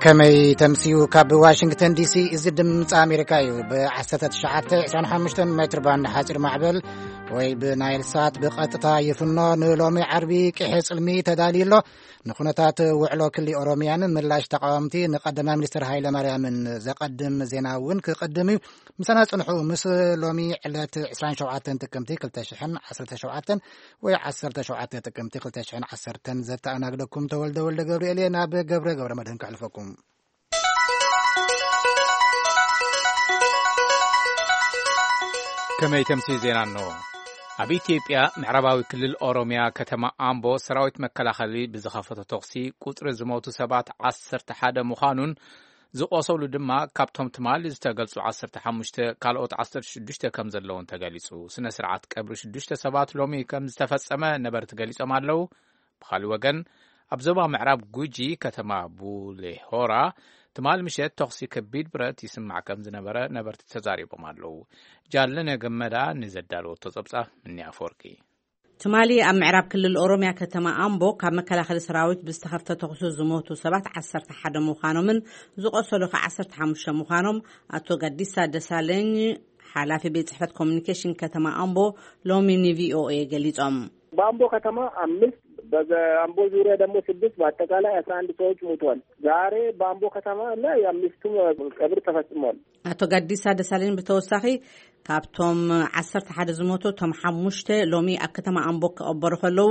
كمي تمسيو كاب واشنطن دي سي إزدم أمريكايو بعسرة شعاتة 25 متر بان حاجر معبل وي بنايل سات بقطتا يفنو نلومي عربي كحيس علمي تداليلو نخونتات وعلو كلي أوروميان ملاش تقامتي نقدم منستر هايلا مريم زقدم زيناون كقدمي مسانا صنحو مس لومي علات 27 تكمتي كلتا شحن 10 وي 10 تكمتي كلتا شحن 10 زت أنا قدكم تولد قبريلي ناب قبر مدهن كعلفكم كما يتمسي زينانو أبي إثيوبيا معرباوي كل الأوروميا كتما أمبو سراويت مكلاخلي بزخافة توقسي كتر زموتو سبات 11 مخانون زقوصولو دما كابتوم تمال زتقلصو 15 كالوت 16 كم زلون تقاليسو سنة سرعات كبر 6 سبات لومي كم زتفصمه نبر تقاليسو مالو بخالي وغن أبزوبا معرب جوجي كتما بوليهورا تمال مشيت توقسي كبيد برات يسمع كم زنبرة نبرت تزاري بمالو جالنا جمدا نزدالو تصبصة مني أفوركي تمالي أم معرب كل الأوروميا كتما أمبو كم كلاخل سراويت بستخفت تخصص زموتو 17 مخانو من زقصلو 15 مخانم أتو قديسة دسالين حلافي بيت صحفة كوميونيكيشن كتما أمبو لوميني VOA قليتهم بامبو كتما أمس በአምቦ ዙሪያ ደግሞ 6 በአጠቃላይ 11 ሰዎች ሞተዋል። ዛሬ በአምቦ ከተማ ላይ አምስቱም ቀብር ተፈጽሟል። አቶ ጋዲሳ ደሳለኝ በተወሳኺ ካብቶም 11 ዝሞቱ ቶም 5 ሎሚ ኣብ ከተማ ኣምቦ ከቀበሩ ከለው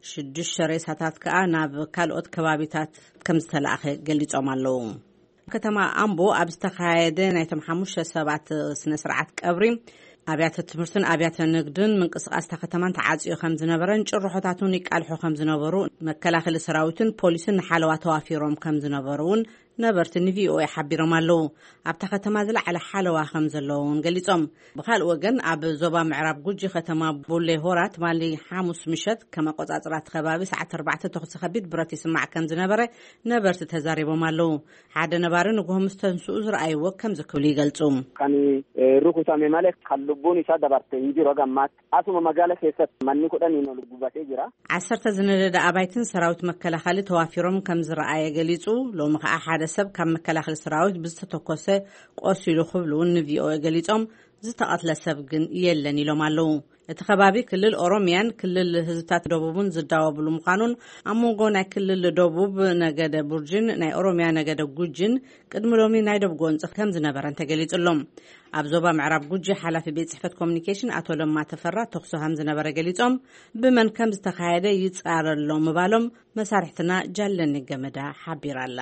6 ሬሳታት ከዓ ናብ ካልኦት ከባቢታት ከም ዝተላኣኸ ገሊጾም ኣለው። ከተማ ኣምቦ ኣብ ዝተኻየደ ናይቶም 5 ሰባት ስነ ስርዓት ቀብሪ አብያተ ትምህርትን አብያተ ንግድን መንቀሳቀስ ተከተማን ተዓጽዮ ከም ዝነበረን ጭርሖታቱን ይቃልሑ ከም ዝነበሩ መከላኸሊ ሰራዊትን ፖሊስን ሓለዋ ተዋፊሮም ከም ዝነበሩን ነበርቲ ቪኦኤ ሓቢሮም ኣለው። ኣብታ ከተማ ዝለዓለ ሓለዋ ከም ዘለውን ገሊጾም ብኻል ወገን ኣብ ዞባ ምዕራብ ጉጂ ከተማ ቡሌ ሆራት ማሊ ሓሙስ ምሸት ከመቆጻጽራት ከባቢ ሰዓት 4 ተኹስ ከቢድ ብረት ይስማዕ ከም ዝነበረ ነበርቲ ተዛሪቦም ኣለው። ሓደ ነባሪ ንጉሆም ዝተንስኡ ዝረኣይዎ ከም ዝክብሉ ይገልጹ ካኒ ሩኩሳሜ ማለት ካልቡን ይሳ ደባርተ እንጂ ሮጋማት አሱመ መጋለ ከሰት ማን ኩዳን ነው ልጉባቴ ጅራ 10 ዝነደደ አባይትን ሰራዊት መከላኸሊ ተዋፊሮም ከም ዝረኣየ ገሊጹ ሎሚ ከዓ ሓደ ሰብ ካብ መከላኸሊ ሰራዊት ብዝተተኮሰ ቆሲሉ ክብሉን ቪኦኤ ገሊጾም ዝተቀትለ ሰብ ግን የለን ኢሎም ኣለው። እቲ ከባቢ ክልል ኦሮሚያን ክልል ህዝብታት ደቡብን ዝዳወብሉ ምዃኑን ኣሞንጎ ናይ ክልል ደቡብ ነገደ ቡርጅን ናይ ኦሮሚያ ነገደ ጉጅን ቅድሚ ሎሚ ናይ ደቡብ ጎንጽ ከም ዝነበረን ተገሊጹሎም። ኣብ ዞባ ምዕራብ ጉጂ ሓላፊ ቤት ጽሕፈት ኮሙኒኬሽን አቶ ለማ ተፈራ ተኽሶ ከም ዝነበረ ገሊጾም ብመን ከም ዝተኻየደ ይጻረሎም ምባሎም መሳርሕትና ጃለኒ ገመዳ ሓቢራላ።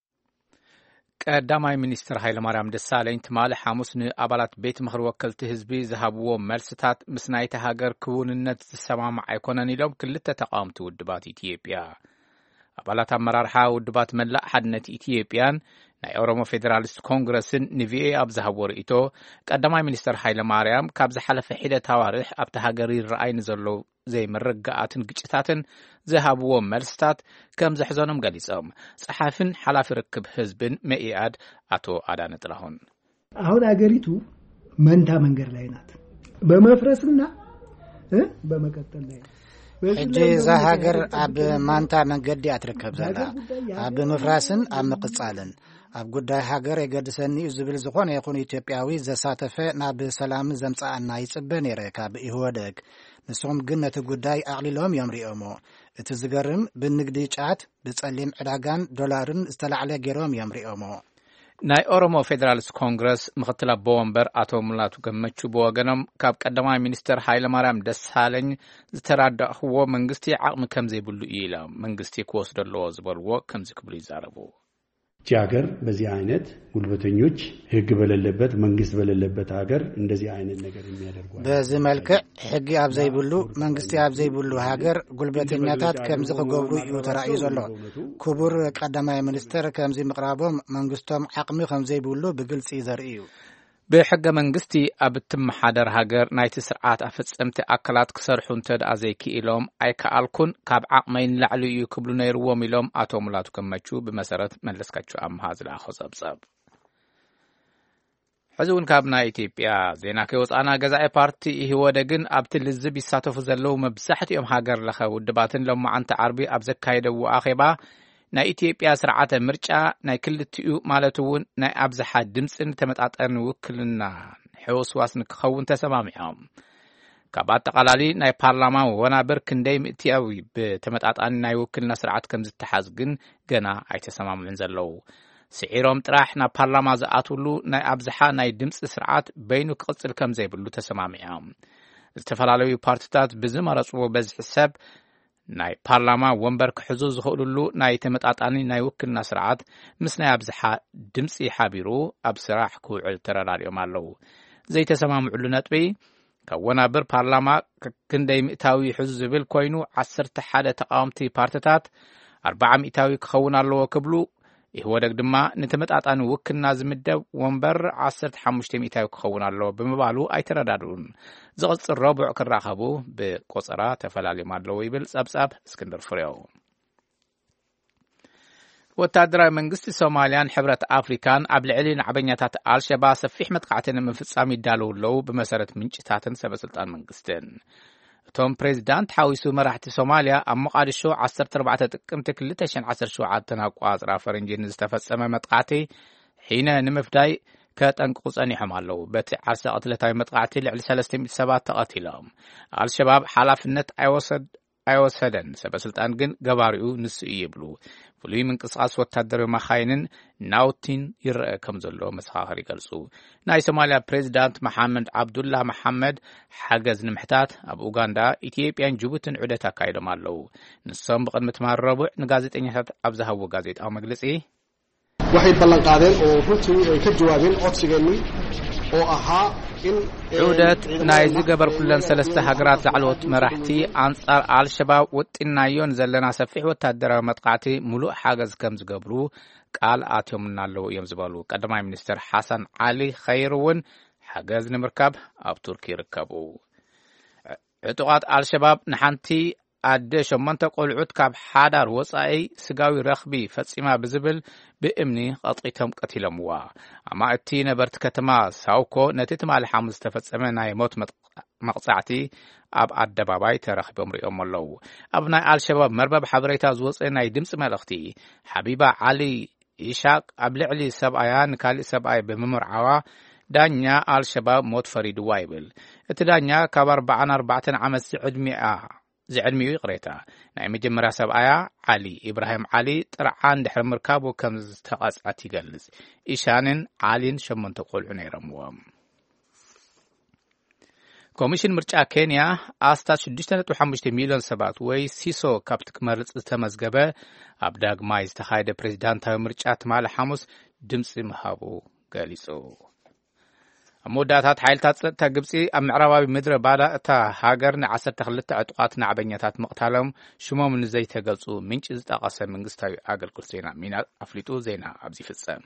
ቀዳማይ ሚኒስትር ሃይለ ማርያም ደሳለኝ ትማል ሐሙስ ንኣባላት ቤት ምክሪ ወከልቲ ህዝቢ ዝሃብዎ መልስታት ምስ ናይቲ ሃገር ክውንነት ዝሰማማዕ ኣይኮነን ኢሎም ክልተ ተቃውምቲ ውድባት ኢትዮጵያ ኣባላት ኣመራርሓ ውድባት መላእ ሓድነት ኢትዮጵያን ናይ ኦሮሞ ፌደራሊስት ኮንግረስን ንቪኦኤ ኣብ ዝሃብዎ ርእይቶ ቀዳማይ ሚኒስትር ሃይለ ማርያም ካብ ዝሓለፈ ሒደት ኣዋርሕ ኣብቲ ሃገር ይረኣይ ንዘሎ ዘይምርግኣትን ግጭታትን ዝሃብዎ መልስታት ከም ዘሕዘኖም ገሊጾም ጸሓፍን ሓላፊ ርክብ ህዝብን መኢአድ አቶ አዳነ ጥላሁን አሁን አገሪቱ መንታ መንገድ ላይ ናት በመፍረስና በመቀጠል ላይ ሕጂ ዛ ሃገር ኣብ ማንታ መንገዲ ኣትርከብ ዘላ ኣብ ምፍራስን ኣብ ምቅጻልን ኣብ ጉዳይ ሃገር የገድሰኒ ዝብል ዝኾነ ይኹን ኢትዮጵያዊ ዘሳተፈ ናብ ሰላም ዘምጻኣና ይጽበ ነይረ ካብ ይወደግ ንሶም ግን ነቲ ጉዳይ ኣቕሊሎም የምሪኦሞ እቲ ዝገርም ብንግዲ ጫት ብጸሊም ዕዳጋን ዶላርን ዝተላዕለ ገይሮም የምሪኦሞ ናይ ኦሮሞ ፌደራሊስት ኮንግረስ ምክትል ኣቦ ወንበር አቶ ሙላቱ ገመቹ በወገኖም ካብ ቀዳማይ ሚኒስትር ሃይለ ማርያም ደሳለኝ ዝተራዳእኽዎ መንግስቲ ዓቕሚ ከም ዘይብሉ ኢሎም መንግስቲ ክወስደለዎ ዝበልዎ ከም ዝክብሉ ይዛረቡ። ሀገር በዚህ አይነት ጉልበተኞች ህግ በሌለበት መንግስት በሌለበት ሀገር እንደዚህ አይነት ነገር የሚያደርጉ በዚህ መልክዕ ህግ ኣብ ዘይብሉ መንግስቲ ኣብ ዘይብሉ ሀገር ጉልበተኛታት ከምዚ ክገብሩ እዩ ተራእዩ ዘሎ። ክቡር ቀዳማይ ሚኒስትር ከምዚ ምቅራቦም መንግስቶም ዓቕሚ ከም ዘይብሉ ብግልጽ ዘርኢ እዩ። ብሕገ መንግስቲ ኣብ እትመሓደር ሃገር ናይቲ ስርዓት ኣፈጸምቲ ኣካላት ክሰርሑ እንተደኣ ዘይክኢሎም ኣይከኣልኩን ካብ ዓቕመይ ንላዕሊ እዩ ክብሉ ነይርዎም ኢሎም አቶ ሙላቱ ገመቹ ብመሰረት መለስካቸው ኣምሃ ዝለኣኾ ጸብጸብ ሕዚ እውን ካብ ናይ ኢትዮጵያ ዜና ከወፃና ገዛኢ ፓርቲ ይህወደግን ኣብቲ ልዝብ ይሳተፉ ዘለው መብዛሕትኦም ሃገር ለኸ ውድባትን ሎማዓንቲ ዓርቢ ኣብ ዘካየደዎ ኣኼባ ናይ ኢትዮጵያ ስርዓተ ምርጫ ናይ ክልቲኡ ማለት እውን ናይ ኣብዝሓ ድምፅን ተመጣጣኒ ውክልና ሕውስዋስን ክኸውን ተሰማሚዖም ካብ ኣጠቃላሊ ናይ ፓርላማ ወናብር ክንደይ ምእትያዊ ብተመጣጣኒ ናይ ውክልና ስርዓት ከም ዝተሓዝ ግን ገና ኣይተሰማምዑን ዘለው ስዒሮም ጥራሕ ናብ ፓርላማ ዝኣትውሉ ናይ ኣብዝሓ ናይ ድምፂ ስርዓት በይኑ ክቅፅል ከም ዘይብሉ ተሰማሚዖም ዝተፈላለዩ ፓርቲታት ብዝመረፅዎ በዝሒ ሰብ ናይ ፓርላማ ወንበር ክሕዙ ዝኽእሉሉ ናይ ተመጣጣኒ ናይ ውክልና ስርዓት ምስ ናይ ኣብዝሓ ድምፂ ሓቢሩ ኣብ ስራሕ ክውዕል ተረዳድዮም ኣለው ዘይተሰማምዑሉ ነጥቢ ካብ ወናብር ፓርላማ ክንደይ ምእታዊ ይሕዙ ዝብል ኮይኑ 11 ተቃወምቲ ፓርቲታት 40 ምእታዊ ክኸውን ኣለዎ ክብሉ ይህወደግ ድማ ንተመጣጣኒ ውክልና ዝምደብ ወንበር 15 ምእታዊ ክኸውን ኣለዎ ብምባሉ ኣይተረዳድኡን ዝቕፅል ረቡዕ ክራኸቡ ብቆፀራ ተፈላልዮም ኣለዎ ይብል ጸብጻብ እስክንድር ፍሬው ወታደራዊ መንግስቲ ሶማልያን ሕብረት አፍሪካን ኣብ ልዕሊ ንዓበኛታት አልሸባብ ሰፊሕ መጥቃዕትን ምፍጻም ይዳለው ለው ብመሰረት ምንጭታትን ሰበስልጣን መንግስትን እቶም ፕሬዝዳንት ሓዊሱ መራሕቲ ሶማልያ ኣብ መቃዲሾ 14 ጥቅምቲ 2017 ኣቋጽራ ፈረንጂ ዝተፈጸመ መጥቃዕቲ ሒነ ንምፍዳይ ከጠንቅቁ ጸኒሖም ኣለው በቲ ዓርሰ ቀትለታዊ መጥቃዕቲ ልዕሊ 300 ሰባት ተቐቲሎም አልሸባብ ሓላፍነት ኣይወሰደን ሰበስልጣን ግን ገባሪኡ ንሱ ይብሉ ፍሉይ ምንቅስቃስ ወታደራዊ መኻይንን ናውቲን ይረአ ከም ዘሎ መሰኻኸሪ ይገልጹ ናይ ሶማልያ ፕሬዝዳንት መሐመድ አብዱላ መሐመድ ሓገዝ ንምሕታት ኣብ ኡጋንዳ ኢትዮጵያን ጅቡቲን ዑደት አካይዶም ኣለው ንሶም ብቅድሚ ትማር ረቡዕ ንጋዜጠኛታት ኣብ ዝሃቡ ጋዜጣዊ መግለጺ waxay ballan qaadeen oo runtii ay ka jawaabeen codsigeeni oo ahaa ዑደት ናይ ዝገበር ኩለን ሰለስተ ሃገራት ላዕለዎት መራሕቲ አንጻር አልሸባብ ወጥናዮን ዘለና ሰፊሕ ወታደራዊ መጥቃዕቲ ሙሉእ ሓገዝ ከም ዝገብሩ ቃል ኣትዮምና ኣለው እዮም ዝበሉ ቀዳማይ ሚኒስትር ሓሰን ዓሊ ኸይሩውን ሓገዝ ንምርካብ ኣብ ቱርኪ ይርከቡ ዕጡቃት አልሸባብ ንሓንቲ ኣደ 8 ቆልዑት ካብ ሓዳር ወጻኢ ስጋዊ ረኽቢ ፈጺማ ብዝብል ብእምኒ ቀጥቂቶም ቀቲሎምዋ ኣማእቲ ነበርቲ ከተማ ሳውኮ ነቲ ትማሊ ሐሙስ ተፈጸመ ናይ ሞት መቕጻዕቲ ኣብ ኣደባባይ ተረኺቦም ሪኦም ኣለው ኣብ ናይ አልሸባብ መርበብ ሓበሬታ ዝወፀ ናይ ድምፂ መልእኽቲ ሓቢባ ዓሊ ኢሻቅ ኣብ ልዕሊ ሰብኣያን ካልእ ሰብኣይ ብምምርዓዋ ዳኛ አልሸባብ ሞት ፈሪድዋ ይብል እቲ ዳኛ ካብ 44 ዓመት ዝዕድሚኡ ይቕሬታ ናይ መጀመርያ ሰብኣያ ዓሊ ኢብራሂም ዓሊ ጥርዓን ድሕሪ ምርካቡ ከም ዝተቐጽዐት ይገልጽ ኢሻንን ዓሊን 8 ቆልዑ ነይሮምዎም ኮሚሽን ምርጫ ኬንያ ኣስታት 6.5 ሚሊዮን ሰባት ወይ ሲሶ ካብቲ ክመርጽ ዝተመዝገበ ኣብ ዳግማይ ዝተኻየደ ፕሬዝዳንታዊ ምርጫ ትማሊ ሐሙስ ድምፂ ምሃቡ ገሊጹ መወዳእታት ሓይልታት ጸጥታ ግብፂ ኣብ ምዕራባዊ ምድረ ባዳ እታ ሃገር ን12 ዕጡቃት ንዓበኛታት መቕታሎም ሽሞም ንዘይተገልጹ ምንጭ ዝጠቐሰ መንግስታዊ ኣገልግሎት ዜና ሚና ኣፍሊጡ ዜና ኣብዚ ፍጸም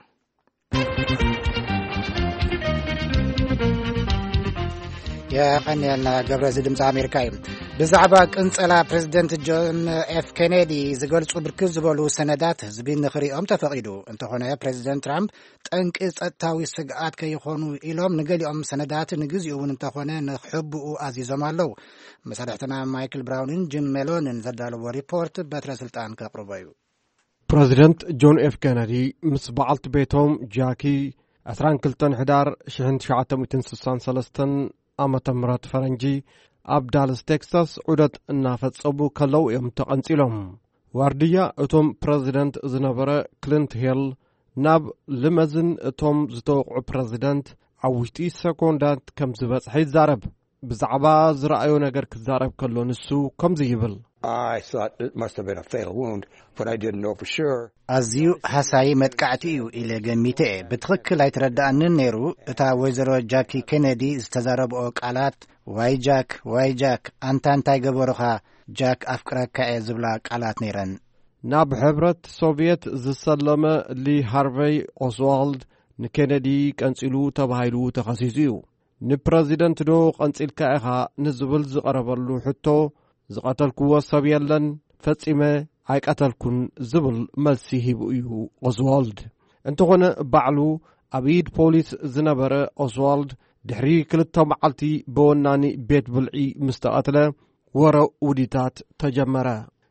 የቀንያልና ገብረዚ ድምፂ ኣሜሪካ እዩ ብዛዕባ ቅንጸላ ፕሬዚደንት ጆን ኤፍ ኬኔዲ ዝገልጹ ብርክት ዝበሉ ሰነዳት ህዝቢ ንኽሪኦም ተፈቒዱ እንተኾነ ፕሬዚደንት ትራምፕ ጠንቂ ጸጥታዊ ስግኣት ከይኾኑ ኢሎም ንገሊኦም ሰነዳት ንግዚኡ እውን እንተኾነ ንክሕብኡ ኣዚዞም ኣለው መሳርሕትና ማይክል ብራውንን ጂም ሜሎንን ዘዳለዎ ሪፖርት በትረ ስልጣን ከቕርቦ እዩ ፕሬዚደንት ጆን ኤፍ ኬኔዲ ምስ በዓልቲ ቤቶም ጃኪ 22 ሕዳር 1963 ዓመተ ምህረት ፈረንጂ ኣብ ዳለስ ቴክሳስ ዑደት እናፈጸሙ ከለው እዮም ተቐንጺሎም ዋርድያ እቶም ፕሬዚደንት ዝነበረ ክሊንት ሂል ናብ ልመዝን እቶም ዝተወቕዑ ፕሬዚደንት ኣብ ውሽጢ ሰኮንዳት ከም ዝበጽሐ ይዛረብ ብዛዕባ ዝረኣዮ ነገር ክዛረብ ከሎ ንሱ ከምዚ ይብል I thought it must have been a fatal wound, but I didn't know for sure. ኣዝዩ ሓሳይ መጥቃዕቲ እዩ ኢለ ገሚተ ብትኽክል ኣይተረዳእንን ነይሩ እታ ወይዘሮ ጃኪ ኬኔዲ ዝተዛረብኦ ቃላት ዋይ ጃክ ኣንታ እንታይ ገበሩኻ ጃክ ኣፍቅረካ እየ ዝብላ ቃላት ነይረን ናብ ሕብረት ሶቪየት ዝሰለመ ሊ ሃርቬይ ኦስዋልድ ንኬኔዲ ቀንጺሉ ተባሂሉ ተኸሲሱ እዩ ንፕሬዚደንት ዶ ቀንጺልካ ኢኻ ንዝብል ዝቐረበሉ ሕቶ ዝቐተልክዎ ሰብ የለን ፈጺመ ኣይቀተልኩን ዝብል መልሲ ሂቡ እዩ ኦስዋልድ እንተኾነ ባዕሉ ኣብ ኢድ ፖሊስ ዝነበረ ኦስዋልድ ድሕሪ 2 መዓልቲ ብወናኒ ቤት ብልዒ ምስ ተቐትለ ወረ ውዲታት ተጀመረ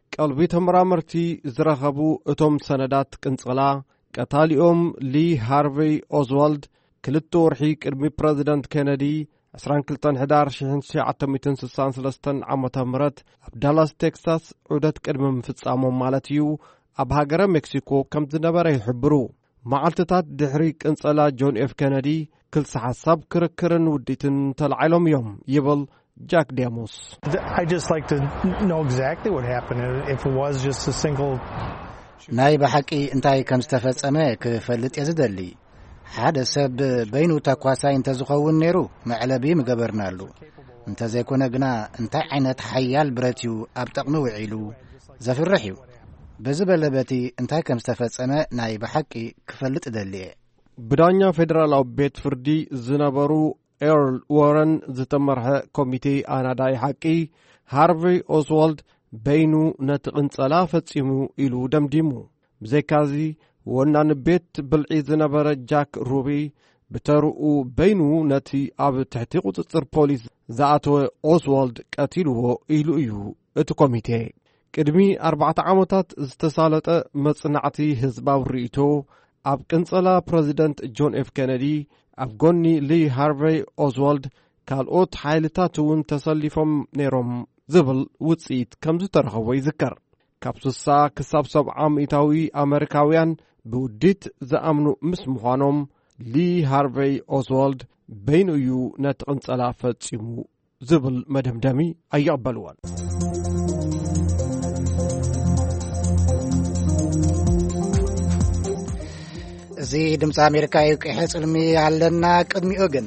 ቀልቢ ተመራመርቲ ዝረኸቡ እቶም ሰነዳት ቅንጽላ ቀታሊኦም ሊ ሃርቬይ ኦዝዋልድ 2 ወርሒ ቅድሚ ፕረዚደንት ኬነዲ 22 ሕዳር 1963 ዓመተ ምህረት ኣብ ዳላስ ቴክሳስ ዑደት ቅድሚ ምፍጻሞም ማለት እዩ ኣብ ሃገረ ሜክሲኮ ከም ዝነበረ ይሕብሩ። መዓልትታት ድሕሪ ቅንጸላ ጆን ኤፍ ኬነዲ ክልሲ ሓሳብ ክርክርን ውዲትን ተላዒሎም እዮም ይብል ጃክ ዴሞስ። ናይ ብሓቂ እንታይ ከም ዝተፈጸመ ክፈልጥ እየ ዝደሊ። ሓደ ሰብ በይኑ ተኳሳይ እንተዝኸውን ነይሩ መዕለቢ ምገበርናሉ። እንተዘይኮነ ግና እንታይ ዓይነት ሓያል ብረት እዩ ኣብ ጠቕሚ ውዒሉ ዘፍርሕ እዩ። በዚ በለበቲ እንታይ ከም ዝተፈጸመ ናይ ብሓቂ ክፈልጥ ደሊ እየ። ብዳኛ ፌደራላዊ ቤት ፍርዲ ዝነበሩ ኤርል ዋረን ዝተመርሐ ኮሚቴ ኣናዳይ ሓቂ ሃርቬይ ኦስዋልድ በይኑ ነቲ ቅንጸላ ፈጺሙ ኢሉ ደምዲሙ። ብዘይካዚ ወናን ቤት ብልዒ ዝነበረ ጃክ ሩቢ ብተርኡ በይኑ ነቲ ኣብ ትሕቲ ቁጽጽር ፖሊስ ዝኣተወ ኦስዋልድ ቀቲልዎ ኢሉ እዩ እቲ ኮሚቴ። ቅድሚ 4 ዓመታት ዝተሳለጠ መጽናዕቲ ህዝባዊ ርእይቶ ኣብ ቅንጸላ ፕረዚደንት ጆን ኤፍ ኬነዲ ኣብ ጎኒ ሊ ሃርቬይ ኦስዋልድ ካልኦት ሓይልታት እውን ተሰሊፎም ነይሮም ዝብል ውጽኢት ከም ዝተረኸቦ ይዝከር። ካብ 60 ክሳብ 70 ሚእታዊ ኣሜሪካውያን ብውዲት ዝኣምኑ ምስ ምዃኖም ሊ ሃርቬይ ኦስዋልድ በይኑ እዩ ነቲ ቅንጸላ ፈጺሙ ዝብል መደምደሚ ኣይቕበልዎን። እዚ ድምፂ ኣሜሪካ እዩ። ቅሐ ጽልሚ ኣለና ቅድሚኡ ግን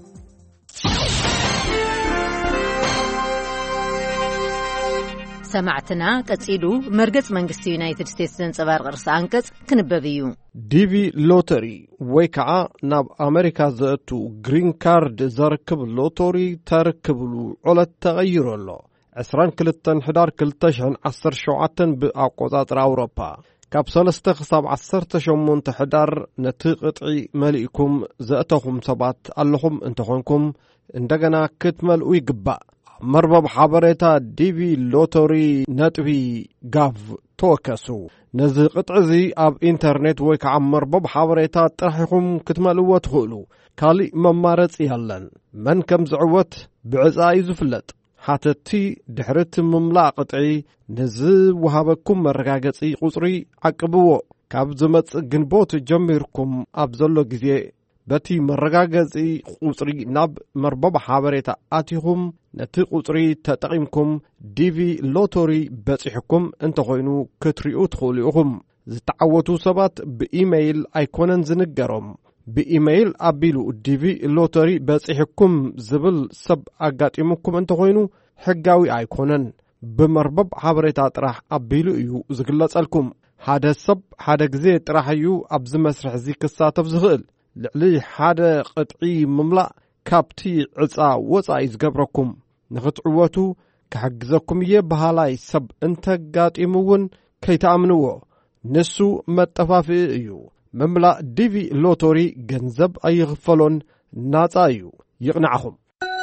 ሰማዕትና ቀጺሉ መርገጽ መንግስቲ ዩናይትድ ስቴትስ ዘንጸባርቕ ርእሲ አንቀጽ ክንበብ እዩ። ዲቪ ሎተሪ ወይ ከዓ ናብ ኣሜሪካ ዘእቱ ግሪን ካርድ ዘርክብ ሎተሪ ተርክብሉ ዑለት ተቐይሩ ኣሎ። 22 ሕዳር 2017 ብኣቆጻጽሪ ኣውሮፓ ካብ 3 ክሳብ 18 ሕዳር ነቲ ቅጥዒ መሊእኩም ዘእተኹም ሰባት ኣለኹም እንተኾንኩም እንደገና ክትመልኡ ይግባእ። መርበብ ሓበሬታ ዲቪ ሎተሪ ነጥቢ ጋቭ ተወከሱ። ነዚ ቅጥዒ እዚ ኣብ ኢንተርኔት ወይ ከዓ መርበብ ሓበሬታ ጥራሕኹም ክትመልእዎ ትኽእሉ። ካሊእ መማረፂ ያለን መን ከም ዝዕወት ብዕፃ እዩ ዝፍለጥ። ሓተቲ ድሕርቲ ምምላእ ቅጥዒ ነዚ ወሃበኩም መረጋገፂ ቁፅሪ ዓቅብዎ። ካብ ዝመጽእ ግንቦት ጀሚርኩም ኣብ ዘሎ ግዜ በቲ መረጋገፂ ቁፅሪ ናብ መርበብ ሓበሬታ ኣቲኹም ነቲ ቁፅሪ ተጠቒምኩም ዲቪ ሎተሪ በፂሕኩም እንተኾይኑ ክትሪኡ ትኽእሉ ኢኹም። ዝተዓወቱ ሰባት ብኢሜይል ኣይኮነን ዝንገሮም። ብኢሜይል ኣቢሉ ዲቪ ሎተሪ በፂሕኩም ዝብል ሰብ ኣጋጢሙኩም እንተኾይኑ ሕጋዊ ኣይኮነን። ብመርበብ ሓበሬታ ጥራሕ ኣቢሉ እዩ ዝግለጸልኩም። ሓደ ሰብ ሓደ ግዜ ጥራሕ እዩ ኣብዚ መስርሕ እዚ ክሳተፍ ዝኽእል። ልዕሊ ሓደ ቅጥዒ ምምላእ ካብቲ ዕፃ ወፃኢ ዝገብረኩም። ንኽትዕወቱ ክሕግዘኩም እየ ባህላይ ሰብ እንተጋጢሙውን ከይተኣምንዎ። ንሱ መጠፋፍኢ እዩ። ምምላእ ዲቪ ሎተሪ ገንዘብ ኣይኽፈሎን፣ ናፃ እዩ። ይቕንዓኹም።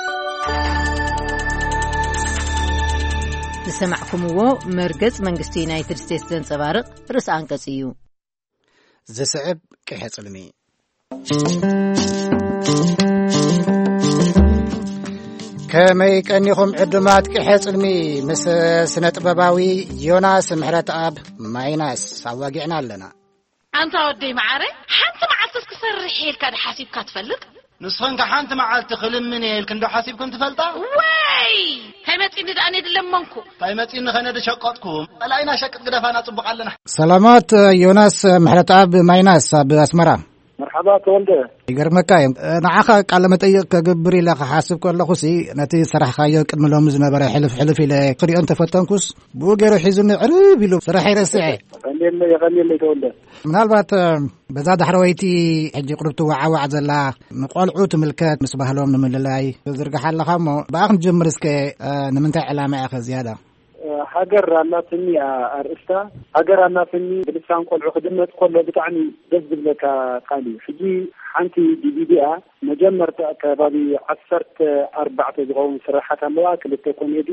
ዝሰማዕኩምዎ መርገጽ መንግስቲ ዩናይትድ ስቴትስ ዘንጸባርቕ ርእሲ አንቀጽ እዩ። ዝስዕብ ቅሐ ጽልሚ ከመይ ቀኒኹም ዕዱማት ቅሐ ጽልሚ ምስ ስነ ጥበባዊ ዮናስ ምሕረት ኣብ ማይናስ ኣዋጊዕና ኣለና። አንተ ወደይ ማዓረ ሓንቲ መዓልትስ ክሰርሕ ኢልካ ሓሲብካ ትፈልጥ? ንስኸን ሓንቲ መዓልቲ ክልምን ኢልክ እንዶ ሓሲብኩም ትፈልጣ? ወይ ከመፂኒ ዳኣነ ድለመንኩ ታይመፂኒ ኸነደ ሸቀጥኩም ጠላይና ሸቅጥ ግደፋና ጽቡቕ ኣለና። ሰላማት ዮናስ ምሕረት ኣብ ማይናስ ኣብ ኣስመራ መርሓባ ተወልደ ይገርመካ እዮም። ንዓኻ ቃለ መጠይቕ ከግብር ኢለ ክሓስብ ከለኹሲ ነቲ ስራሕካዮ ቅድሚ ሎሚ ዝነበረ ሕልፍ ኢለ ክሪኦ እንተፈተንኩስ ብኡ ገይሩ ሒዙኒ ዕርብ ኢሉ ስራሕ ይረስዐ የኸልየለ ተወልደ ምናልባት በዛ ዳሕረወይቲ ሕጂ ቅርብቲ ዋዓዋዕ ዘላ ንቆልዑ ትምልከት ምስ ባህሎም ንምልላይ ዝርግሓ ኣለኻ እሞ ብኣ ክንጅምር እስከ ንምንታይ ዕላማ ኢኸ ዝያዳ? ሃገር አላትኒ አርእስታ ሃገር አላትኒ ብልሳን ቆልዑ ክድመት ኮሎ ብጣዕሚ ደስ ዝብለካ ቃል ሕጂ ሓንቲ ዲቪዲኣ መጀመርታ ከባቢ 14 ዝኸውን ስራሓት ኣለዋ ክልተ ኮሜዲ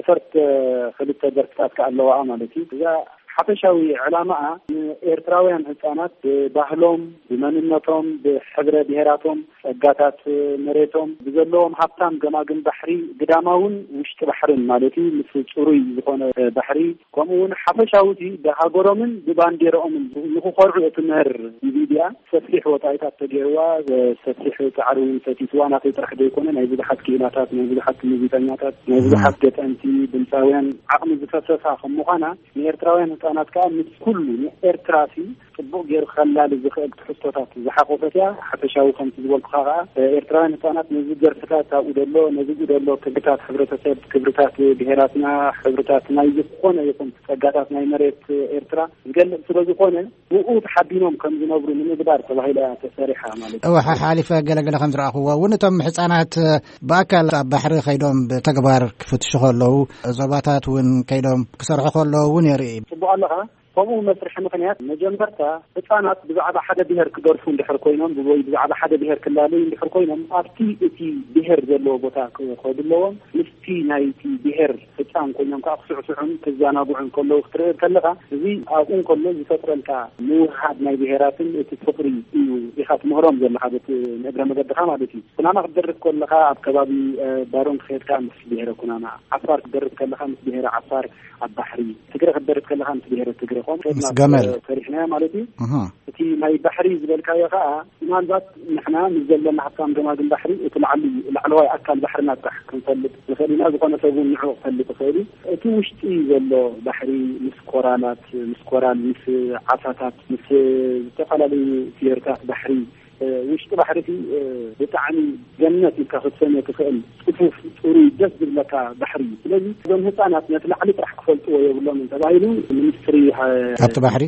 12 ደርፍታት ኣለዋ ማለት እዩ እዛ ሓፈሻዊ ዕላማኣ ኤርትራውያን ህፃናት ባህሎም ብመንነቶም ብሕብረ ብሄራቶም ጸጋታት መሬቶም ብዘለዎም ሃብታም ገማግም ባሕሪ ግዳማውን ውሽጢ ባሕርን ማለት እዩ ምስ ጽሩይ ዝኾነ ባሕሪ ከምኡውን ሓፈሻዊ ብሃገሮምን ብባንዴራኦምን ንኽኮርዑ እትምህር ቪድያ ሰፊሕ ወጣይታት ተገይርዋ ሰፊሕ ፃዕርን ሰቲስዋ ናተይ ጥራሕ ዘይኮነ ናይ ብዙሓት ክኢላታት ናይ ብዙሓት ሙዚቀኛታት ናይ ብዙሓት ገጠንቲ ድምፃውያን ዓቕሚ ዝፈሰሳ ከም ምዃና ንኤርትራውያን ህፃናት ከዓ ምስ ኩሉ ኤርትራሲ ጽቡቕ ገይሩ ከላሊ ዝኽእል ትሕዝቶታት ዝሓቆፈት እያ ሓፈሻዊ ከምቲ ዝበልኩ ከዓ ኤርትራውያን ህፃናት ነዚ ደርፍታት ኣብኡ ደሎ ነዚ ደሎ ክብርታት ሕብረተሰብ ክብርታት ብሄራትና ሕብረታት ናይ ዝኾነ ይኹን ጸጋታት ናይ መሬት ኤርትራ ዝገልጽ ስለዝኾነ ብኡ ተሓቢኖም ከም ዝነብሩ ንምግባር ተባሂላ ተሰሪሓ ማለት እዩ ሓሊፈ ገለገለ ከም ዝረኣኽዎ እውን እቶም ህፃናት ብኣካል ኣብ ባሕሪ ከይዶም ብተግባር ክፍትሹ ከለዉ ዞባታት እውን ከይዶም ክሰርሑ ከለዉ እውን የርኢ ጽቡቕ ኣለኻ ከምኡ መስርሒ ምክንያት መጀመርታ ህፃናት ብዛዕባ ሓደ ብሄር ክደርፉ እንድሕር ኮይኖም ወይ ብዛዕባ ሓደ ብሄር ክላለዩ እንድሕር ኮይኖም ኣብቲ እቲ ብሄር ዘለዎ ቦታ ክኸዱ ኣለዎም ምስቲ ናይቲ ብሄር ህፃን ኮይኖም ከዓ ክስዕስዑን ክዘናግዑን ከለዉ ክትርኢ ከለኻ እዚ ኣብኡን ከሎ ዝፈጥረልካ ምውሃድ ናይ ብሄራትን እቲ ፍቅሪ እዩ ኢኻ ትምህሮም ዘለካ በቲ ንእግረ መገድኻ ማለት እዩ ኩናማ ክትደርፍ ከለካ ኣብ ከባቢ ባሮን ክኸድካ ምስ ብሄረ ኩናማ ዓፋር ክትደርፍ ከለካ ምስ ብሄረ ዓፋር ኣብ ባሕሪ ትግረ ክትደርፍ ከለካ ምስ ብሄረ ትግረ ምስ ገመል ተሪሕና ማለት እዩ እቲ ናይ ባሕሪ ዝበልካዮ ከዓ ምናልባት ንሕና ምስ ዘለና ሃብታም ገማግም ባሕሪ እቲ ላዕለዋይ ኣካል ባሕርና ጥራሕ ክንፈልጥ ንኽእል ኢና ዝኾነ ሰብ እውን ንዕኡ ክፈልጥ ይኽእል እቲ ውሽጢ ዘሎ ባሕሪ ምስ ኮራላት ምስ ኮራል ምስ ዓሳታት ምስ ዝተፈላለዩ ፊየርታት ባሕሪ ውሽጢ ባሕሪ ብጣዕሚ ገነት ኢልካ ክትሰምዮ ትኽእል ፅፉፍ ፅሩይ ደስ ዝብለካ ባሕሪ ስለዚ እዞም ህፃናት ነቲ ላዕሊ ጥራሕ ክፈልጥዎ የብሎም ተባሂሉ ሚኒስትሪ ኣብቲ ባሕሪ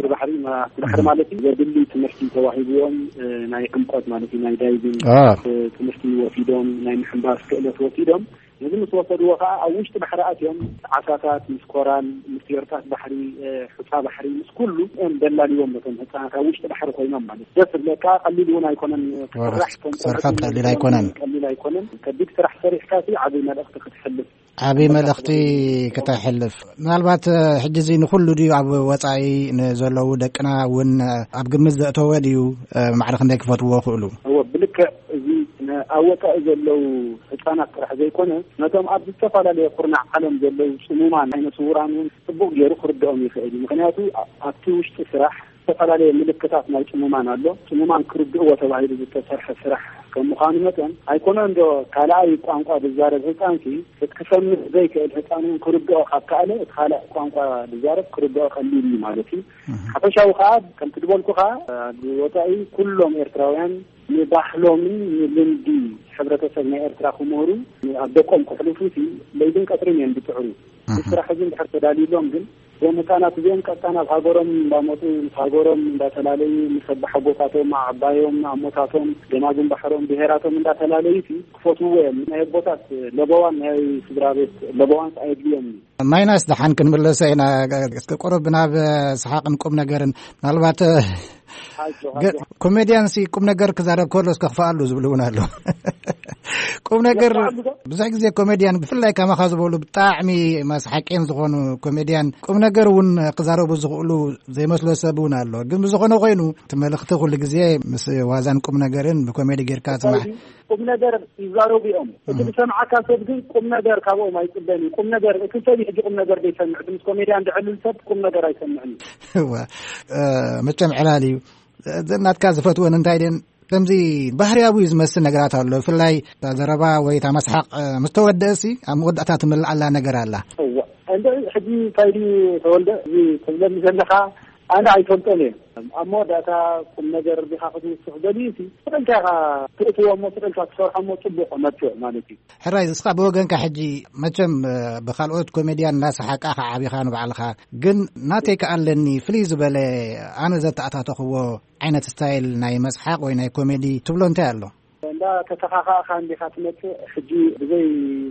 ባሕሪ ማለት እዩ ዘድሊ ትምህርቲ ተዋሂብዎም ናይ ዕምቆት ማለት እዩ ናይ ዳይቪንግ ትምህርቲ ወሲዶም ናይ ምሕንባስ ክእለት ወሲዶም ነዚ ምስ ወሰድዎ ከዓ ኣብ ውሽጢ ባሕሪ ኣትዮም ዓሳታት ምስ ኮራል ምስ ፊየርታት ባሕሪ ሕፃ ባሕሪ ምስ ኩሉ እዮም ደላልዎም ነቶም ህፃናት ኣብ ውሽጢ ባሕሪ ኮይኖም ማለት ደስ ዝብለካ ቀሊል እውን ኣይኮነን ስራሕት ቀሊል ኣይኮነን ከቢድ ስራሕ ሰሪሕካ ዓብይ መልእኽቲ ክትሕልፍ ዓብይ መልእኽቲ ከተሕልፍ ምናልባት ሕጂ እዚ ንኩሉ ድዩ ኣብ ወፃኢ ንዘለዉ ደቅና እውን ኣብ ግምት ዘእተወ ድዩ ማዕረ ክንደይ ክፈትዎ ክእሉ ብልክዕ እዚ ኣብ ወፃኢ ዘለው ህፃናት ጥራሕ ዘይኮነ ነቶም ኣብ ዝተፈላለዩ ኩርናዕ ዓለም ዘለው ፅሙማን ዓይነ ስውራን እውን ፅቡቅ ገይሩ ክርድኦም ይኽእል እዩ ምክንያቱ ኣብቲ ውሽጢ ስራሕ ዝተፈላለዩ ምልክታት ናይ ፅሙማን ኣሎ ፅሙማን ክርድእዎ ተባሂሉ ዝተሰርሐ ስራሕ ከም ምዃኑ መጠን ኣይኮነን ዶ ካልኣይ ቋንቋ ዝዛረብ ህፃንቲ ክትሰምዕ ዘይክእል ህፃን እውን ክርድኦ ካብ ካኣለ እቲ ካልእ ቋንቋ ዝዛረብ ክርድኦ ቀሊል እዩ ማለት እዩ ሓፈሻዊ ከዓ ከምቲ ዝበልኩ ከዓ ወፃኢ ኩሎም ኤርትራውያን ንባህሎምን ንልምዲ ሕብረተሰብ ናይ ኤርትራ ክመሩ ኣብ ደቆም ክሕልፉ ለይልን ቀጥርን እዮም ዝጥዕሩ ስራሕ እዚ እንድሕር ተዳልዩሎም ግን እዞም ህፃናት እዚኦም ቀጥታ ናብ ሃገሮም እንዳመፁ ምስ ሃገሮም እንዳተላለዩ ምሰባሕ ቦታቶም ዓባዮም ኣሞታቶም ገማግም ባሕሮም ብሄራቶም እንዳተላለዩ ክፈትውዎ እዮም ናይ ቦታት ለበዋን ናይ ስድራ ቤት ለበዋን ኣየድልዮም ማይናስ ደሓን ክንምለሰ ኢና ቁርብ ናብ ሰሓቅን ቁም ነገርን ምናልባት ኮሜዲያንሲ ቁም ነገር ክዛረብ ከሎ እስከክፈኣሉ ዝብሉ እውን ኣሎ ቁም ነገር ብዙሕ ግዜ ኮሜዲያን ብፍላይ ከማኻ ዝበሉ ብጣዕሚ መስሓቄን ዝኾኑ ኮሜዲያን ቁም ነገር እውን ክዛረቡ ዝኽእሉ ዘይመስሎ ሰብ እውን ኣሎ ግን ብዝኾነ ኮይኑ እቲ መልእኽቲ ኩሉ ግዜ ምስ ዋዛን ቁም ነገርን ብኮሜዲ ጌርካ ስማሕ ቁም ነገር ይዛረቡ እዮም እቲ ብሰምዓካ ሰብ ግን ቁም ነገር ካብኦም ኣይፅበን ቁም ነገር እቲ ሰብ ሕጂ ቁም ነገር ዘይሰምዕ ምስ ኮሜዲያን ዝዕልል ሰብ ቁም ነገር ኣይሰምዕን መቸም ዕላል እዩ ናትካ ዝፈትወን እንታይ ደን ከምዚ ባህርያዊ ዝመስል ነገራት ኣሎ ብፍላይ ዘረባ ወይ ታ መስሓቅ ምስተወደእሲ ኣብ መወዳእታ ትምልዓላ ነገር ኣላ እንደ ሕጂ ታይዲ ተወልደ እዚ ትብለኒ ዘለካ ኣነ ኣይፈልጦን እየ ኣብ መወዳእታ ቁም ነገር ቢኻ ክትውስኽ ደልዩሲ ስቕልካ ኢኻ ትእትዎሞ ስቕልካ ትሰርሖሞ ፅቡቕ መጥዕ ማለት እዩ ሕራይ እስኻ ብወገንካ ሕጂ መቸም ብካልኦት ኮሜድያን እናሰሓቃ ኻ ዓቢኻ ንባዕልኻ ግን ናተይ ከኣለኒ ፍልይ ዝበለ ኣነ ዘተኣታተኽዎ ዓይነት ስታይል ናይ መስሓቅ ወይ ናይ ኮሜዲ ትብሎ እንታይ ኣሎ እንዳ ተተኻኻእኻ እንዲኻ ትመፅእ ሕጂ ብዘይ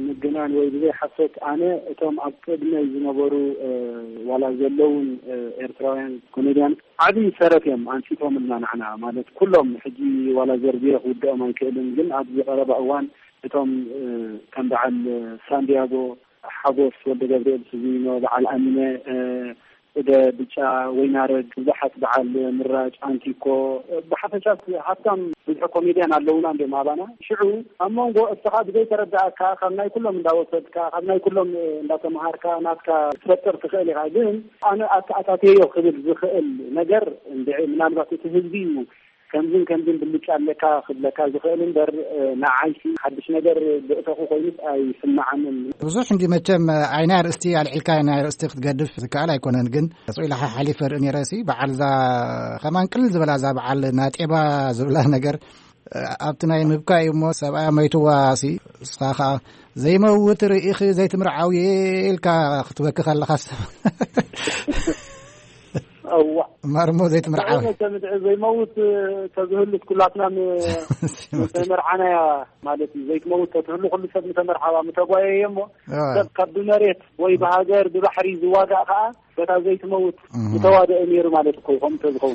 ምግናን ወይ ብዘይ ሓሶት ኣነ እቶም ኣብ ቅድመ ዝነበሩ ዋላ ዘለውን ኤርትራውያን ኮሜድያን ዓብይ ሰረት እዮም አንሲቶም እናናዕና ማለት ኩሎም ሕጂ ዋላ ዘርቢየ ውድኦም ኣይክእልን ግን ኣብ ዝቀረበ እዋን እቶም ከም በዓል ሳንዲያጎ ሓጎስ ወልደ ገብርኤል ስዩም በዓል ኣሚነ ወደ ብጫ ወይናረግ ብዙሓት በዓል ምራጭ አንቲኮ ብሓፈሻት ሃብታም ብዙሕ ኮሜድያን ኣለውና እንደ ማባና ሽዑ ኣብ መንጎ እስኻ ብዘይ ተረዳእካ ካብ ናይ ኩሎም እንዳወሰድካ ካብ ናይ ኩሎም እንዳተማሃርካ ናትካ ትፈጥር ትኽእል ኢኻ ግን ኣነ ኣታተዮ ክብል ዝኽእል ነገር ምናልባት እቲ ህዝቢ ከምዝን ብልጫ ኣለካ ክብለካ ዝኽእል እምበር ንዓይሲ ሓድሽ ነገር ብእተኹ ኮይኑስ ኣይስማዓንን ብዙሕ እንዲ መቸም ዓይና ርእስቲ ኣልዒልካ ናይ ርእስቲ ክትገድፍ ዝከኣል ኣይኮነን ግን ፅኢልካ ሓሊፈ ርኢ ነረሲ በዓልዛ ከማን ቅልል ዝበላ ዛ በዓል ናጤባ ዝብላ ነገር ኣብቲ ናይ ምብካ እዩ እሞ ሰብኣያ መይትዋሲ እስኻ ከዓ ዘይመውት ርኢኺ ዘይትምርዓዊ ኢልካ ክትበክ ከለካ ማርሞ ዘይትምርዓዊ ዘይመውት ተዝህልት ኩላትና ተመርዓና ማለት ዘይትመውት ተዝህሉ ኩሉ ሰብ ተመርዓዋ ምተጓየ እሞ ሰብ ካብ ብመሬት ወይ በሃገር ብባሕሪ ዝዋጋእ ከዓ በታ ዘይትመውት ተዋደአ ነይሩ ማለት እኮ ከም ተዝኸውን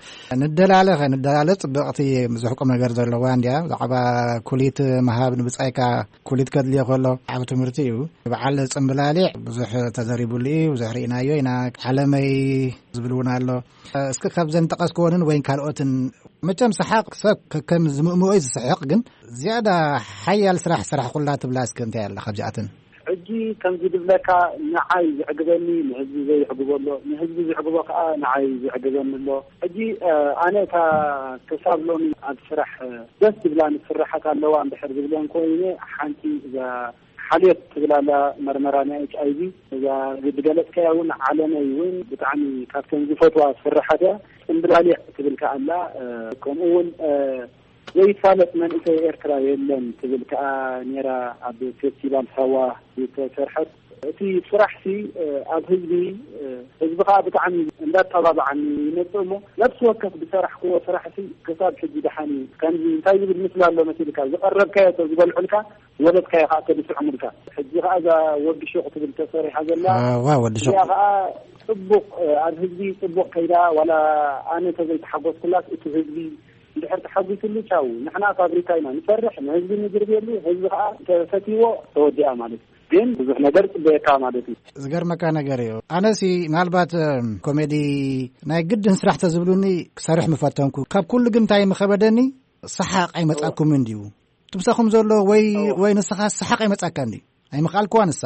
ንደላለ ፅብቕቲ ዝሕቁም ነገር ዘለዋ እንድያ ብዛዕባ ኩሊት መሃብ ንብፃይካ ኩሊት ከድልዮ ከሎ ዓብ ትምህርቲ እዩ በዓል ፅምብላሊዕ ብዙሕ ተዘሪቡሉ እዩ ብዙሕ ርኢናዮ ኢና ዓለመይ ዝብልውን ኣሎ እስኪ ካብዘን ጠቐስክዎንን ወይን ካልኦትን መቸም ሰሓቅ ሰብ ከም ዝምእምኦይ ዝስሕቕ ግን ዝያዳ ሓያል ስራሕ ኩላ ትብላ እስኪ እንታይ ኣላ ካብዚኣትን ሕጂ ከምዚ ድብለካ ንዓይ ዝዕግበኒ ንህዝቢ ዘይዕግበሎ ንህዝቢ ዝዕግቦ ከዓ ንዓይ ዝዕግበኒ ኣሎ ሕጂ ኣነ ክሳብ ሎሚ ኣብ ስራሕ ደስ ዝብላኒ ስራሓት ኣለዋ እንድሕር ዝብለን ኮይኑ ሓንቲ እዛ ሓልዮት ትብላላ መርመራ ናይ HIV እዛ ዝገለጽከያ እውን ዓለመይ እውን ብጣዕሚ ካብተን ዝፈትዋ ስራሓት እያ ፅምብላሊዕ ትብል ከዓ ኣላ ከምኡ እውን ዘይፋለጥ መንእሰይ ኤርትራ የለን ትብል ከዓ ኔራ ኣብ ፌስቲቫል ሰዋ ዝተሰርሐት እቲ ስራሕሲ ኣብ ህዝቢ ከዓ ብጣዕሚ እንዳተባብዓኒ ይመፅእ እሞ ነብሲ ወከፍ ብሰራሕክዎ ስራሕሲ ክሳብ ሕጂ ድሓኒ ከምዚ እንታይ ዝብል ምስሊ ኣሎ መሲልካ ዝቐረብካዮ ሰብ ዝበልዑልካ ወለድካዮ ከዓ ተድስዕሙልካ ሕጂ ከዓ እዛ ወዲ ሾቅ ትብል ተሰሪሓ ዘላ ወዲ ሾቅ ከዓ ፅቡቅ ኣብ ህዝቢ ፅቡቅ ከይዳ ዋላ ኣነ ተዘይተሓጎስኩላት እቲ ህዝቢ እንድሕር ተሓጒሱሉ ቻው ንሕና ፋብሪካ ኢና ንሰርሕ ንህዝቢ ንድርብየሉ ህዝቢ ከዓ ተፈትይዎ ተወዲኣ ማለት ግን ብዙሕ ነገር ፅበየካ ማለት እዩ ዝገርመካ ነገር እዩ ኣነሲ ምናልባት ኮሜዲ ናይ ግድን ስራሕ ተዝብሉኒ ክሰርሕ ምፈተንኩ ካብ ኩሉ ግን እንታይ ምኸበደኒ ሰሓቅ ኣይመፃኩም እንዲዩ ትምሳኹም ዘሎ ወይ ንስኻ ሰሓቅ ኣይመፃካ እንዲ ኣይምኽኣልክዋ ንሳ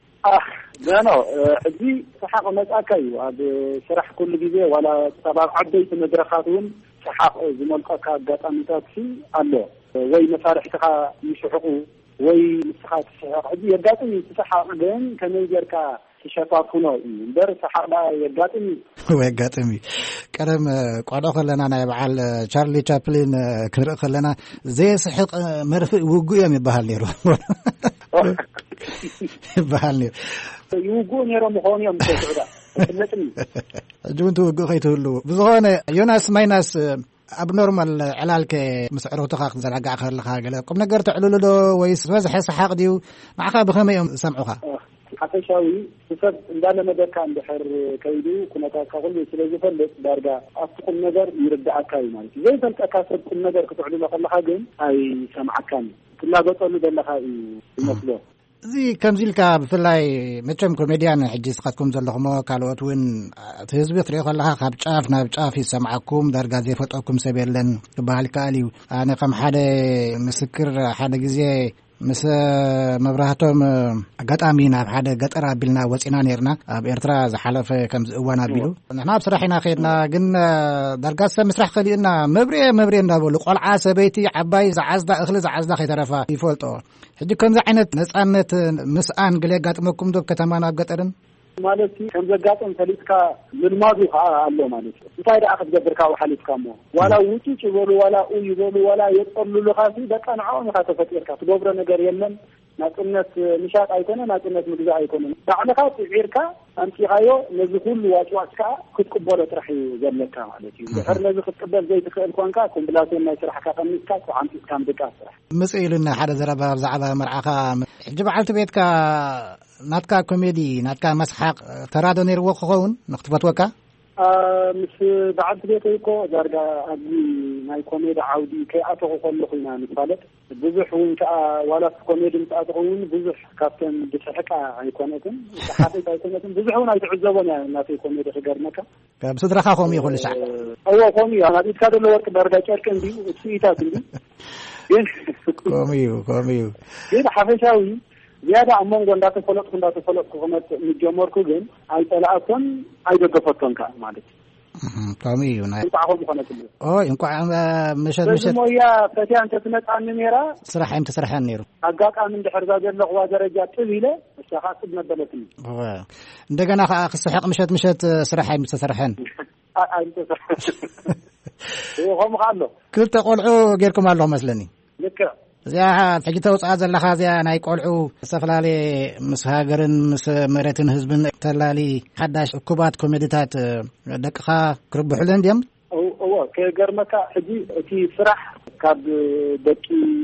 ገኖ ሕጂ ሰሓቅ መፃካ እዩ ኣብ ስራሕ ኩሉ ግዜ ዋላ ፀባብ ዓበይቲ መድረኻት እውን ሰሓቅ ዝመልቀካ ኣጋጣሚታት ኣሎ ወይ መሳርሕትኻ ይስሕቁ ወይ ንስኻ ትስሕቅ ሕጂ የጋጥም ትሰሓቅ ግን ከመይ ጌርካ ትሸፋፍኖ እዩ እምበር ሰሓቅ የጋጥም እዩ ቀደም ቆልዑ ከለና ናይ በዓል ቻርሊ ቻፕሊን ክንርኢ ከለና ዘየስሕቅ መርፍእ ውጉእ እዮም ይበሃል ነይሩ ይውጉእ ነይሮም ምኾኑ እዮም ተስዑዳ ፍለጥኒ ሕጂ እውን ትውጉእ ከይትህሉ ብዝኾነ ዮናስ ማይናስ ኣብ ኖርማል ዕላልከ ምስ ዕሩኽትኻ ክትዘናጋዕ ከለካ ገለ ቁም ነገር ተዕልሉ ዶ ወይስ ዝበዝሐ ሰሓቅ ድዩ ንዓኻ ብኸመይ እዮም ዝሰምዑኻ ሓፈሻዊ ሰብ እንዳለመደካ እንድሕር ከይዱ ኩነታትካ ኩሉ ስለ ዝፈልጥ ዳርጋ ኣብቲ ቁም ነገር ይርዳእካ እዩ ማለት እዩ ዘይፈልጠካ ሰብ ቁም ነገር ክትዕልሎ ከለካ ግን ኣይሰምዓካን ትላገጠሉ ዘለካ እዩ ይመስሎ እዚ ከምዚ ኢልካ ብፍላይ መቸም ኮሜድያን ሕጂ ስኻትኩም ዘለኹሞ ካልኦት እውን እቲ ህዝቢ ክትሪኦ ከለካ ካብ ጫፍ ናብ ጫፍ ይሰምዓኩም ዳርጋ ዘይፈጠኩም ሰብ የለን ክበሃል ይከኣል እዩ ኣነ ከም ሓደ ምስክር ሓደ ግዜ ምስ መብራህቶም ኣጋጣሚ ናብ ሓደ ገጠር ኣቢልና ወፂና ነርና ኣብ ኤርትራ ዝሓለፈ ከምዚ እዋን ኣቢሉ ንሕና ኣብ ስራሕ ኢና ከይድና ግን ዳርጋ ሰብ ምስራሕ ከሊእና መብርየ እንዳበሉ ቆልዓ ሰበይቲ ዓባይ ዝዓዝዳ እኽሊ ዝዓዝዳ ከይተረፋ ይፈልጦ ሕጂ ከምዚ ዓይነት ነፃነት ምስኣን ገለ ያጋጥመኩም ዶ ከተማን ኣብ ገጠርን ማለት ከም ዘጋጥም ፈሊጥካ ምልማዱ ከዓ ኣሎ ማለት እዩ እንታይ ደኣ ክትገብርካ ሓሊፍካ እሞ ዋላ ውጭጭ ይበሉ ዋላ ይበሉ ዋላ የጠልሉካ ደቃ ንዓኦም ኢኻ ተፈጢርካ ትገብሮ ነገር የለን ናጽነት ምሻጥ ኣይኮነ ናጽነት ምግዛእ ኣይኮነ ባዕልኻ ፅዒርካ ኣንቲኻዮ ነዚ ኩሉ ዋጭዋጭካ ክትቅበሎ ጥራሕ ዘለካ ማለት እዩ ድሕር ነዚ ክትቅበል ዘይትኽእል ኮንካ ኮምፕላሴን ናይ ስራሕካ ቀሚጥካ ዓንቲትካ ምድቃ ስራሕ መፅእ ኢሉና ሓደ ዘረባ ብዛዕባ መርዓኻ ሕጂ በዓልቲ ቤትካ ናትካ ኮሜዲ ናትካ መስሓቅ ተራዶ ነይርዎ ክኸውን ንክትፈትወካ ምስ በዓልቲ ቤተይ እኮ ዳርጋ ኣብዚ ናይ ኮሜዲ ዓውዲ ከይኣተኹ ከለኹ ኢና ንፋለጥ ብዙሕ እውን ከዓ ዋላስ ኮሜዲ ምትኣተኹ እውን ብዙሕ ካብተን ብስሕቃ ኣይኮነትን ሓጢት ኣይኮነትን ብዙሕ እውን ኣይትዕዘቦን እያ እናተይ ኮሜዲ ክገርመካ ብስድራኻ ከምኡ ይኹሉ ሻዕ እዎ ከምኡ እዩ ናጢትካ ዘሎ ወርቂ ዳርጋ ጨርቂ እንዲሁ እትኢታት እንዲ ከምኡ እዩ ግን ሓፈሻዊ زيادة أمم قندات فلوت كمت مجمر كوجن أي تلاقون أي دكتورون كا مالك. كامي يوناي. تعاون خانة كله. إنكو مشهد. مويا فتيان تسمت عن نيرا. صراحة إمتى صراحة نيرو. أجاك من دحر زاجر لغوا درجات طويلة الشخص ابن البلدين. دقنا خصحق مشهد صراحة إمتى صراحة. إمتى صراحة. هو هم قالوا. كل تقولوا غيركم الله مثلني. لك. زيها حجي توصل ዘለኻ እዚኣ ናይ ቆልዑ ዝተፈላለዩ ምስ ሃገርን ምስ መሬትን ህዝብን ተላሊ ሓዳሽ እኩባት ኮሜዲታት ደቅኻ ክርብሑለን ድዮም እዎ ከገርመካ ሕጂ እቲ ስራሕ ካብ ደቂ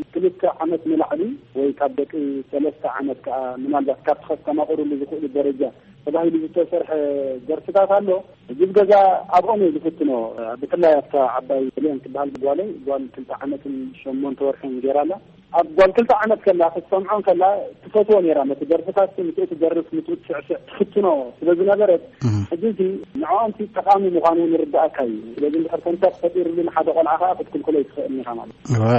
3 ዓመት ንላዕሊ ወይ ካብ ደቂ 3 ዓመት ከዓ ምናልባት ካብ ተኸስተማቕሩሉ ዝኽእሉ ደረጃ ተባሂሉ ዝተሰርሐ ደርፍታት ኣሎ ሕጂ ገዛ ኣብኦም እዩ ዝፍትኖ ብፍላይ ኣብታ ዓባይ ብሌን ትበሃል ጓል 2 ዓመትን 8 ወርሕን ጌራላ ኣብ ጓል 2 ዓመት ከላ ክትሰምዖን ከላ ትፈትዎ ነይራ ነቲ ደርፍታት ምትእቲ ደርፍ ምትስዕስዕ ትፍትኖ ስለዝነበረት ሕጂ ንዕኦንቲ ጠቃሚ ምዃኑ ንርዳእካ እዩ ስለዚ እንድሕር ኮንታክት ፈጢሩልን ሓደ ቆልዓ ከዓ ክትክልክሎ ይትኽእል ኒኻ ማለት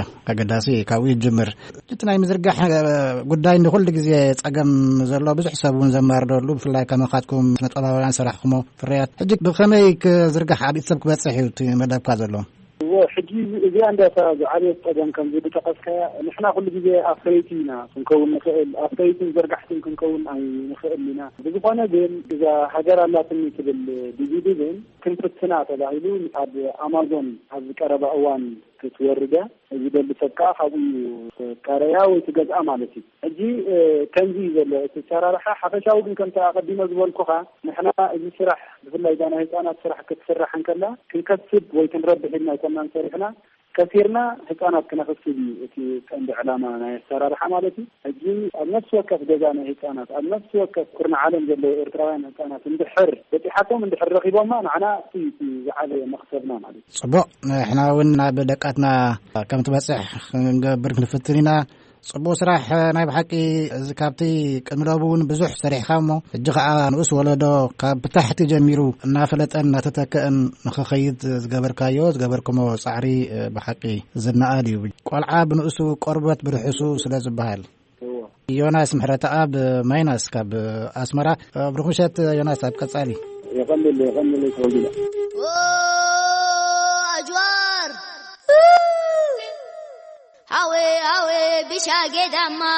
ኣገዳሲ ካብኡ ይጅምር እቲ ናይ ምዝርጋሕ ጉዳይ ንኩሉ ግዜ ፀገም ዘሎ ብዙሕ ሰብ እውን ዘማርደሉ ብፍላይ ከመኻትኩም ስነጥበባውያን ስራሕኩሞ ፍርያት ሕጂ ብኸመይ ክዝርጋሕ ኣብ ኢድ ሰብ ክበፅሕ እዩ እቲ መደብካ ዘሎ حجي إذا عندها عالية طبعا كم زي بتقصها نحن كل جزء أفريقينا كنكون نخيل أفريقين زرقحتين كنكون أي نخيل لنا بزبانة دين إذا حجر الله تني كبل دي دين كنت السنة تبعيلون هاد أمازون هاد كهرباء أوان تتورده إذا بسكا خذي كاريا وتجز أمانتي أجي كنزي ولا تسرح حفشاو كم تقدم زول كوها نحن إذا سرح بالله إذا أنا سرح كتسرح عنكلا كنكسب ويتنربح لنا كنا نسرحنا كثيرنا هكانات كنا خصدي في عند علامة أنا سرح مالتي أجي النفس وقف جزانا هكانات النفس وقف كرنا عالم جل إرتراين هكانات اندحر بتحكم اندحر رقيبا ما معنا في على مخسرنا مالتي صبوا إحنا ونا بدكاتنا كم تبصح نقبر نفترينا صبوا صراح نايب حكي زكابتي كملابون بزح سريح خامو الجقعة نقص ولده كبتحت جميرو نافلت أن تتكأن نخخيد زقبر كايوز زقبر كمو صعري بحقي زدنا آلي قال عاب نقصو قربت برحسو سلاز بهال يوناس محرة أب مايناس كاب أسمرة برخوشة يوناس أب كتسالي يغني كوجلا أجوار هاوي بشاقي دما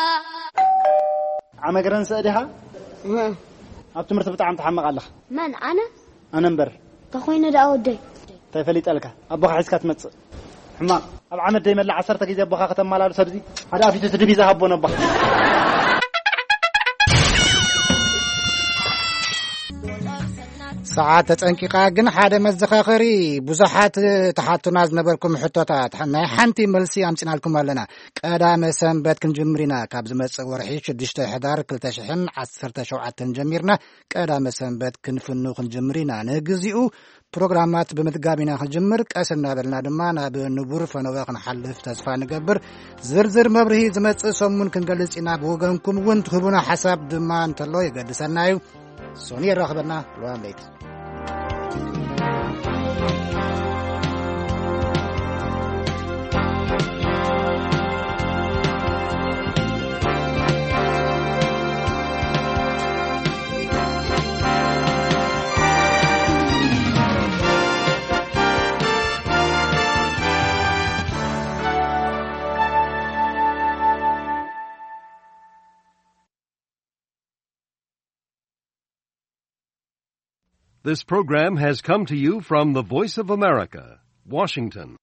عم قرن سأدها أبتو مرتبطة عم تحمق الله من أنا مبر تخوينا دا أودي تفليت ألك أبوخ حسكات متص حماق أب عمد دايما لعصرتك إذا أبوخا ختم مالارو سبزي هذا أفي تتدبي زهبون أبوخ ساعات تنقيقا جن حدا مزخاخري بزحات تحطنا زنبركم حطوتات حنا حنتي ملسي امسنا لكم لنا قدام سنبت كنجمرنا كابز مصورحي 6 حدار 2017 جميرنا قدام سنبت كنفنو كنجمرنا نغزيو ፕሮግራማት በመትጋቢና ከጀምር ቀስና በልና ድማ ናብ ንቡር ፈነወ ክንሐልፍ ተስፋ ንገብር ዝርዝር መብርሂ ዝመጽእ ሰሙን ክንገልጽና ብወገንኩም ወን ትህቡና ሐሳብ ድማ እንተሎ ይገድሰናዩ ሶኒ ረኸበና ለዋም ለይት This program has come to you from the Voice of America, Washington.